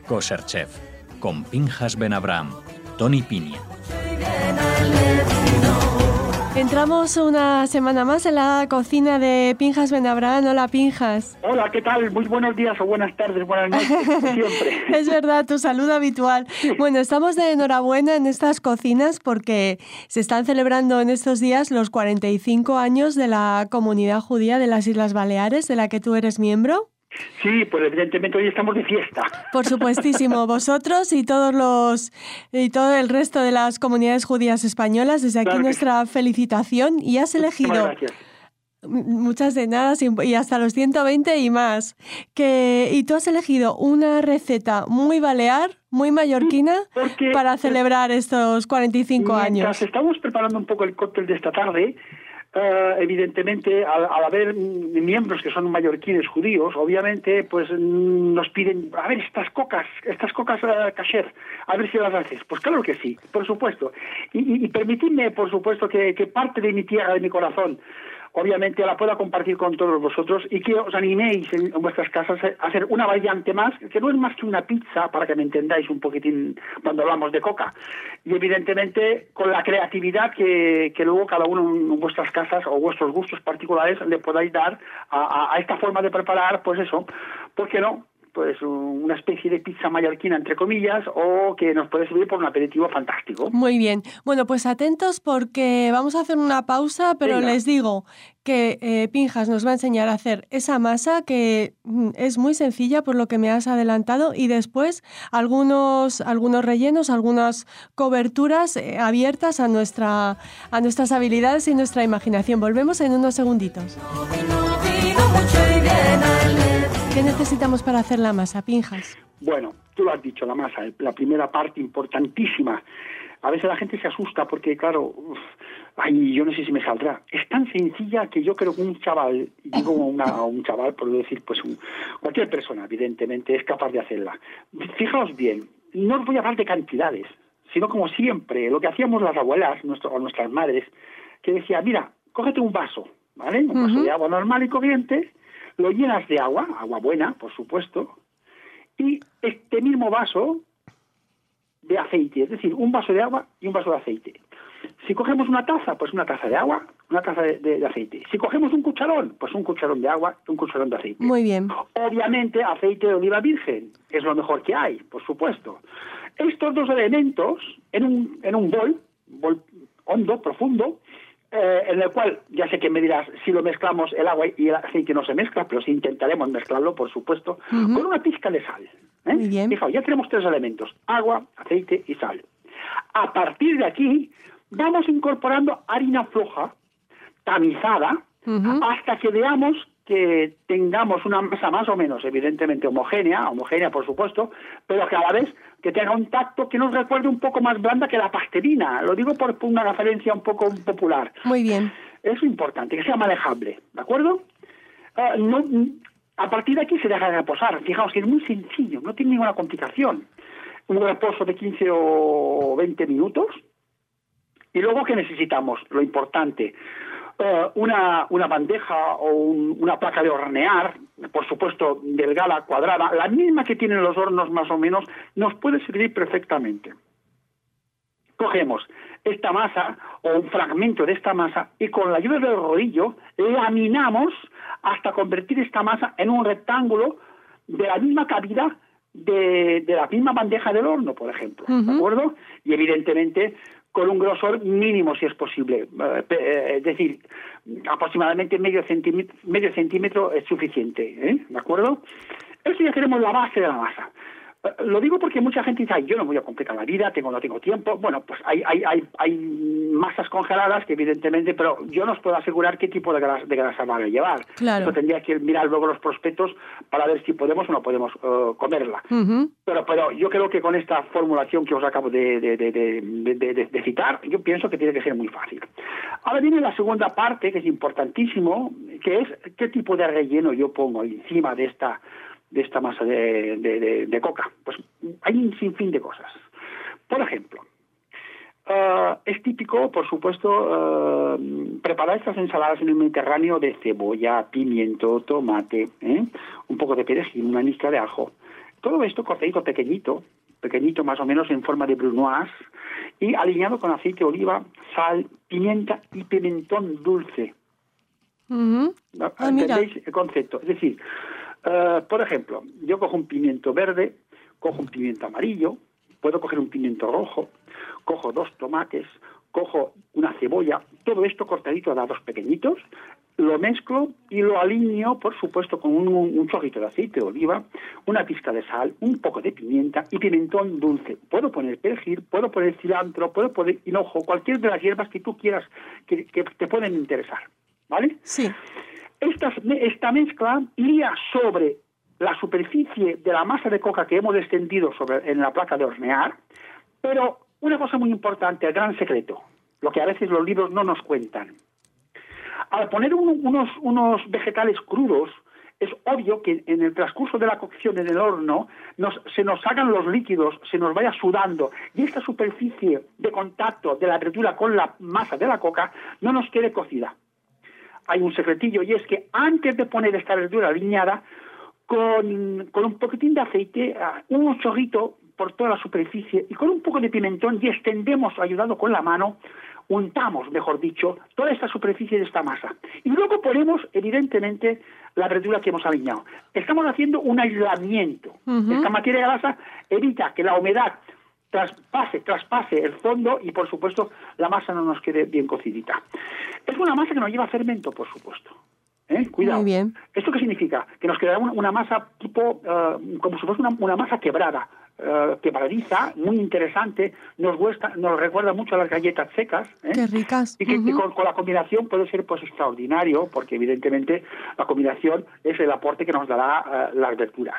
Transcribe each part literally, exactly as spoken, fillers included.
Kosher Chef, con Pinchas Ben Abraham, Tony Piña. Entramos una semana más en la cocina de Pinchas Ben Abraham. Hola, Pinchas. Hola, ¿qué tal? Muy buenos días o buenas tardes, buenas noches, como siempre. Es verdad, tu saludo habitual. Sí. Bueno, estamos de enhorabuena en estas cocinas porque se están celebrando en estos días los cuarenta y cinco años de la comunidad judía de las Islas Baleares, de la que tú eres miembro. Sí, pues evidentemente hoy estamos de fiesta. Por supuestísimo, vosotros y todos los y todo el resto de las comunidades judías españolas, desde aquí claro nuestra sí. felicitación. Y has elegido muchas de nada y hasta los ciento veinte y más. Que y tú has elegido una receta muy balear, muy mallorquina, Porque, para celebrar estos cuarenta y cinco años. Mientras estamos preparando un poco el cóctel de esta tarde, Uh, evidentemente, al, al haber miembros que son mallorquines judíos, obviamente, pues nos piden, a ver, estas cocas, estas cocas uh, kasher, a ver si las haces. Pues claro que sí, por supuesto. Y, y, y permitidme, por supuesto, que, que parte de mi tierra, de mi corazón, obviamente la pueda compartir con todos vosotros y que os animéis en, en vuestras casas a hacer una variante más, que no es más que una pizza, para que me entendáis un poquitín cuando hablamos de coca. Y evidentemente con la creatividad que, que luego cada uno en vuestras casas o vuestros gustos particulares le podáis dar a, a, a esta forma de preparar, pues eso, ¿por qué no? Pues una especie de pizza mallorquina, entre comillas, o que nos puede servir por un aperitivo fantástico. Muy bien. Bueno, pues atentos porque vamos a hacer una pausa, pero Venga. les digo que eh, Pinchas nos va a enseñar a hacer esa masa que mm, es muy sencilla por lo que me has adelantado y después algunos, algunos rellenos, algunas coberturas eh, abiertas a, nuestra, a nuestras habilidades y nuestra imaginación. Volvemos en unos segunditos. ¿Qué necesitamos para hacer la masa, Pinchas? Bueno, tú lo has dicho, la masa, la primera parte importantísima. A veces la gente se asusta porque, claro, uf, ay, yo no sé si me saldrá. Es tan sencilla que yo creo que un chaval, digo una, un chaval, por decir, pues un, cualquier persona, evidentemente, es capaz de hacerla. Fijaos bien, no os voy a hablar de cantidades, sino como siempre, lo que hacíamos las abuelas nuestro, o nuestras madres, que decía, mira, cógete un vaso, ¿vale? Un vaso uh-huh. de agua normal y corriente, lo llenas de agua, agua buena, por supuesto, y este mismo vaso de aceite, es decir, un vaso de agua y un vaso de aceite. Si cogemos una taza, pues una taza de agua, una taza de, de, de aceite. Si cogemos un cucharón, pues un cucharón de agua y un cucharón de aceite. Muy bien. Obviamente, aceite de oliva virgen es lo mejor que hay, por supuesto. Estos dos elementos, en un, en un bol, bol hondo, profundo, Eh, en el cual, ya sé que me dirás, si lo mezclamos el agua y el aceite no se mezcla, pero sí intentaremos mezclarlo, por supuesto, uh-huh. con una pizca de sal. ¿eh? Muy bien. Fijaos, ya tenemos tres elementos, agua, aceite y sal. A partir de aquí, vamos incorporando harina floja, tamizada, uh-huh. hasta que veamos que tengamos una masa más o menos, evidentemente, homogénea, homogénea por supuesto, pero que a la vez que tenga un tacto que nos recuerde un poco más blanda que la pastelina. Lo digo por una referencia un poco popular. Muy bien. Es importante, que sea manejable, ¿de acuerdo? Uh, no, a partir de aquí se deja de reposar. Fijaos que es muy sencillo, no tiene ninguna complicación. Un reposo de quince o veinte minutos. Y luego, ¿qué necesitamos? Lo importante, Uh, una, una bandeja o un, una placa de hornear, por supuesto delgada, cuadrada, la misma que tienen los hornos más o menos, nos puede servir perfectamente. Cogemos esta masa o un fragmento de esta masa y con la ayuda del rodillo laminamos hasta convertir esta masa en un rectángulo de la misma cavidad de, de la misma bandeja del horno, por ejemplo, uh-huh. ¿de acuerdo? Y evidentemente con un grosor mínimo, si es posible. Eh, es decir, aproximadamente medio centímetro, medio centímetro es suficiente, ¿eh? ¿De acuerdo? Esto ya tenemos la base de la masa. Eh, lo digo porque mucha gente dice, ay, yo no me voy a complicar la vida, tengo no tengo tiempo. Bueno, pues hay, hay, hay, hay masas congeladas que evidentemente, pero yo no os puedo asegurar qué tipo de grasa, de grasa van a llevar. Claro. Eso tendría que mirar luego los prospectos para ver si podemos o no podemos uh, comerla. Uh-huh. Pero, pero yo creo que con esta formulación que os acabo de, de, de, de, de, de, de citar, yo pienso que tiene que ser muy fácil. Ahora viene la segunda parte, que es importantísimo, que es qué tipo de relleno yo pongo encima de esta de esta masa de, de, de, de coca. Pues hay un sinfín de cosas. Por ejemplo, uh, es típico, por supuesto, uh, preparar estas ensaladas en el Mediterráneo de cebolla, pimiento, tomate, ¿eh? un poco de perejil, una mezcla de ajo. todo esto cortadito pequeñito, pequeñito más o menos en forma de brunoise, y alineado con aceite de oliva, sal, pimienta y pimentón dulce. Uh-huh. Ah, ¿Entendéis mira. el concepto? Es decir, uh, por ejemplo, yo cojo un pimiento verde, cojo un pimiento amarillo, puedo coger un pimiento rojo, cojo dos tomates, cojo una cebolla, todo esto cortadito a dados pequeñitos, lo mezclo y lo alineo, por supuesto, con un, un chorrito de aceite de oliva, una pizca de sal, un poco de pimienta y pimentón dulce. Puedo poner perejil, puedo poner cilantro, puedo poner hinojo, cualquier de las hierbas que tú quieras que, que te pueden interesar, ¿vale? Sí. Esta, esta mezcla iría sobre la superficie de la masa de coca que hemos extendido sobre, en la placa de hornear, pero una cosa muy importante, el gran secreto, lo que a veces los libros no nos cuentan. Al poner un, unos, unos vegetales crudos, es obvio que en el transcurso de la cocción en el horno nos, se nos hagan los líquidos, se nos vaya sudando, y esta superficie de contacto de la verdura con la masa de la coca no nos quede cocida. Hay un secretillo, y es que antes de poner esta verdura aliñada, con, con un poquitín de aceite, un chorrito por toda la superficie, y con un poco de pimentón, y extendemos, ayudado con la mano, untamos, mejor dicho, toda esta superficie de esta masa. Y luego ponemos, evidentemente, la verdura que hemos aliñado. Estamos haciendo un aislamiento. Uh-huh. Esta materia grasa evita que la humedad traspase, traspase el fondo y, por supuesto, la masa no nos quede bien cocidita. Es una masa que no lleva fermento, por supuesto. ¿Eh? Cuidado. Muy bien. ¿Esto qué significa? Que nos quedará una, una masa tipo, uh, como si fuese una, una masa quebrada. Uh, quebradiza, muy interesante, nos, gusta, nos recuerda mucho a las galletas secas. ¿eh? Qué ricas. Y que, uh-huh. que con, con la combinación puede ser pues extraordinario, porque evidentemente la combinación es el aporte que nos dará uh, las verduras.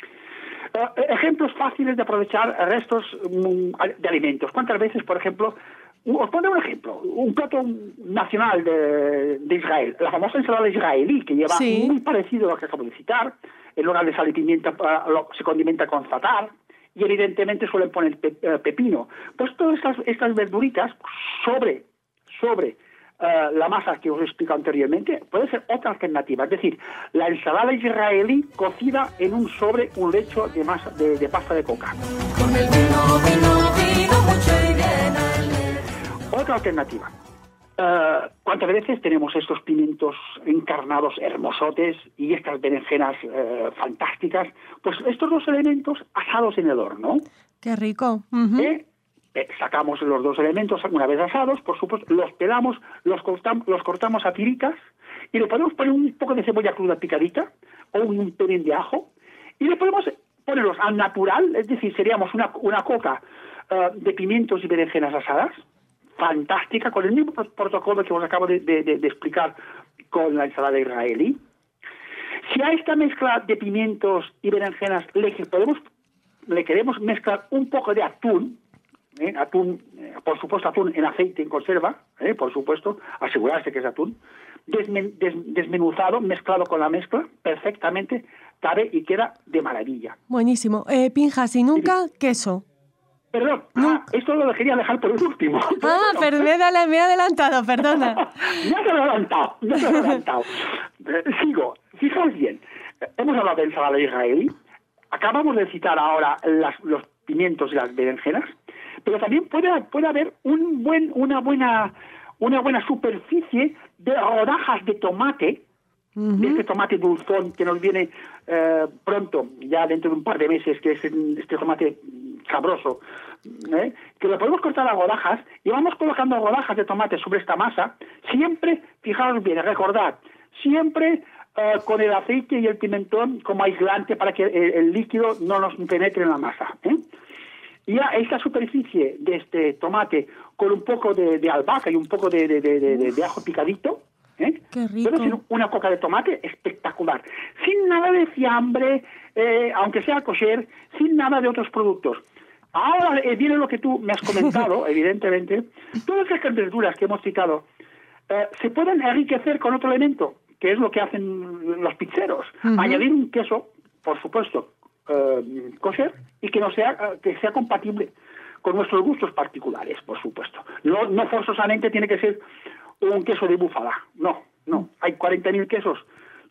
Uh, ejemplos fáciles de aprovechar restos um, de alimentos. ¿Cuántas veces, por ejemplo, os pondré un ejemplo, un plato nacional de, de Israel, la famosa ensalada israelí, que lleva sí. muy parecido a lo que acabo de citar, en lugar de sal y pimienta uh, lo, se condimenta con zatar, y evidentemente suelen poner pe, uh, pepino. Pues todas estas, estas verduritas sobre, sobre uh, la masa que os he explicado anteriormente, puede ser otra alternativa. Es decir, la ensalada israelí cocida en un sobre, un lecho de, masa, de, de pasta de coca. Con el vino, vino, vino mucho y bien. Otra alternativa. Uh, ¿Cuántas veces tenemos estos pimientos encarnados hermosotes y estas berenjenas uh, fantásticas? Pues estos dos elementos asados en el horno. ¡Qué rico! Uh-huh. ¿Eh? Eh, sacamos los dos elementos una vez asados, por supuesto, los pelamos, los cortamos, los cortamos a tiritas y le podemos poner un poco de cebolla cruda picadita o un pelín de ajo y le podemos ponerlos al natural, es decir, seríamos una, una coca uh, de pimientos y berenjenas asadas, fantástica, con el mismo protocolo que os acabo de, de, de, de explicar con la ensalada israelí. Si a esta mezcla de pimientos y berenjenas le, podemos, le queremos mezclar un poco de atún, ¿eh? atún, eh, por supuesto atún en aceite en conserva, ¿eh? por supuesto, asegurarse que es atún, desmen, des, desmenuzado, mezclado con la mezcla, perfectamente, cabe y queda de maravilla. Buenísimo. Eh, Pinjas, y nunca queso. Perdón, ah, esto lo quería dejar por el último. Ah, bueno. Pero me he, me he adelantado, perdona. Ya te he adelantado, ya te he adelantado. Eh, sigo, fijaos bien. Hemos hablado de ensalada israelí, acabamos de citar ahora las, los pimientos y las berenjenas, pero también puede, puede haber un buen, una, buena, una buena superficie de rodajas de tomate, uh-huh. de este tomate dulzón que nos viene eh, pronto, ya dentro de un par de meses, que es este tomate sabroso, ¿eh? que lo podemos cortar a rodajas y vamos colocando rodajas de tomate sobre esta masa, siempre, fijaos bien, recordad, siempre uh, con el aceite y el pimentón como aislante para que el, el líquido no nos penetre en la masa. ¿eh? Y a esta superficie de este tomate con un poco de, de albahaca y un poco de, de, de, de, de ajo picadito, ¿eh? Qué rico. Puede ser una coca de tomate espectacular, sin nada de fiambre, eh, aunque sea kosher, sin nada de otros productos. Ahora eh, viene lo que tú me has comentado, evidentemente. Todas estas verduras que hemos citado eh, se pueden enriquecer con otro elemento, que es lo que hacen los pizzeros. Uh-huh. Añadir un queso, por supuesto, eh, kosher, y que no sea eh, que sea compatible con nuestros gustos particulares, por supuesto. No, no forzosamente tiene que ser un queso de búfala. No, no. Hay cuarenta mil quesos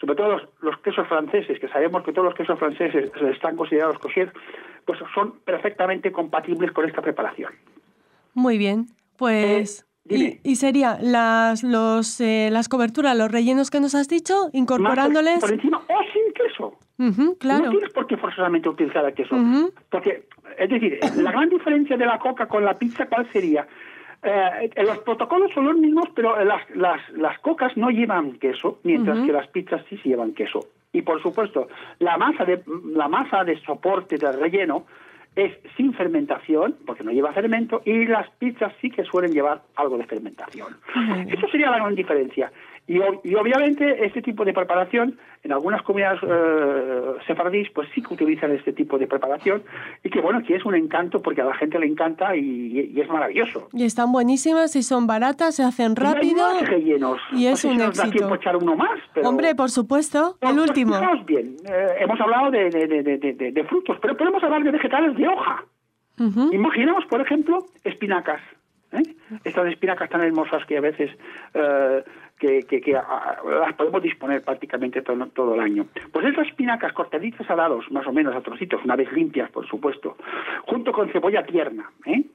sobre todo los, los quesos franceses, que sabemos que todos los quesos franceses están considerados kosher, pues son perfectamente compatibles con esta preparación. Muy bien, pues... Eh, y, y sería las, los, eh, las coberturas, los rellenos que nos has dicho, incorporándoles... Por encima o sin queso. Uh-huh, claro. No tienes por qué forzosamente utilizar el queso. Uh-huh. Porque, es decir, la gran diferencia de la coca con la pizza, ¿cuál sería? Eh, los protocolos son los mismos, pero las, las, las cocas no llevan queso, mientras uh-huh. que las pizzas sí, sí llevan queso. Y, por supuesto, la masa de, la masa de soporte del relleno es sin fermentación, porque no lleva fermento, y las pizzas sí que suelen llevar algo de fermentación. Uh-huh. Eso sería la gran diferencia. Y, y obviamente este tipo de preparación, en algunas comunidades eh, sefardíes, pues sí que utilizan este tipo de preparación, y que bueno, que es un encanto porque a la gente le encanta y, y es maravilloso. Y están buenísimas y son baratas, se hacen rápido. Y hay más rellenos. Y es no sé un si éxito. Nos da tiempo echar uno más, pero... Hombre, por supuesto, pues, el último. Pues fijaos bien, eh, hemos hablado de, de, de, de, de, de frutos, pero podemos hablar de vegetales de hoja. Uh-huh. Imaginemos, por ejemplo, espinacas. ¿eh? Estas espinacas tan hermosas que a veces... Eh, que, que, que a, las podemos disponer prácticamente todo, todo el año. Pues esas espinacas cortaditas a dados, más o menos a trocitos, una vez limpias, por supuesto, junto con cebolla tierna, ¿eh?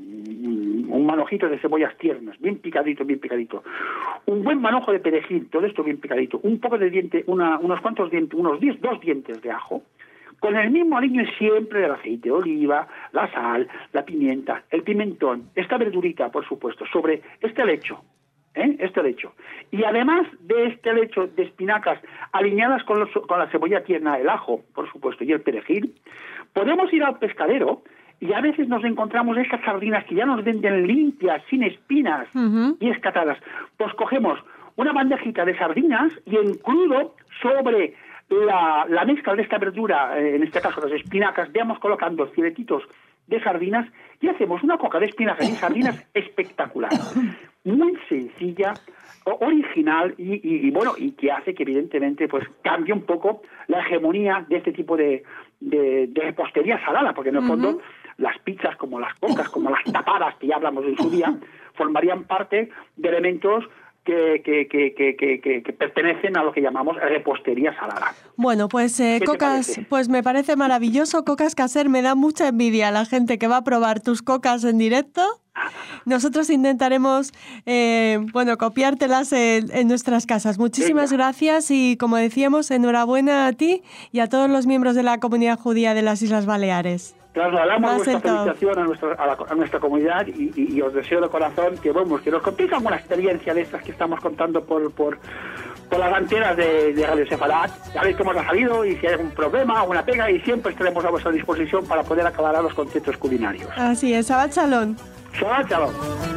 un manojito de cebollas tiernas, bien picadito, bien picadito, un buen manojo de perejil, todo esto bien picadito, un poco de diente, una, unos cuantos dientes, unos diez, dos dientes de ajo, con el mismo aliño siempre del aceite de oliva, la sal, la pimienta, el pimentón, esta verdurita, por supuesto, sobre este lecho, ¿eh? este lecho. Y además de este lecho de espinacas alineadas con, los, con la cebolla tierna, el ajo, por supuesto, y el perejil, podemos ir al pescadero y a veces nos encontramos estas sardinas que ya nos venden limpias, sin espinas uh-huh. y escatadas. Pues cogemos una bandejita de sardinas y en crudo sobre la, la mezcla de esta verdura, en este caso las espinacas, vamos colocando filetitos de sardinas y hacemos una coca de espinacas y sardinas espectacular. Muy sencilla, original y, y, y bueno, y que hace que evidentemente pues cambie un poco la hegemonía de este tipo de, de, de repostería salada, porque en el fondo uh-huh. las pizzas, como las cocas, como las tapadas que ya hablamos en su día, formarían parte de elementos que, que, que, que, que, que pertenecen a lo que llamamos repostería salada. Bueno, pues eh, cocas, pues me parece maravilloso. Cocas Caser, me da mucha envidia a la gente que va a probar tus cocas en directo. Nosotros intentaremos, eh, bueno, copiártelas en, en nuestras casas. Muchísimas Venga. gracias y, como decíamos, enhorabuena a ti y a todos los miembros de la comunidad judía de las Islas Baleares. Trasladamos nuestra felicitación a nuestra, a, la, a nuestra comunidad y, y, y os deseo de corazón que, bueno, que nos contéis alguna experiencia de estas que estamos contando por, por, por las antenas de, de Radio Sefarad. Ya veis cómo os ha salido y si hay algún problema, alguna pega, y siempre estaremos a vuestra disposición para poder aclarar los conceptos culinarios. Así es, Shabbat Shalom. Shabbat Shalom.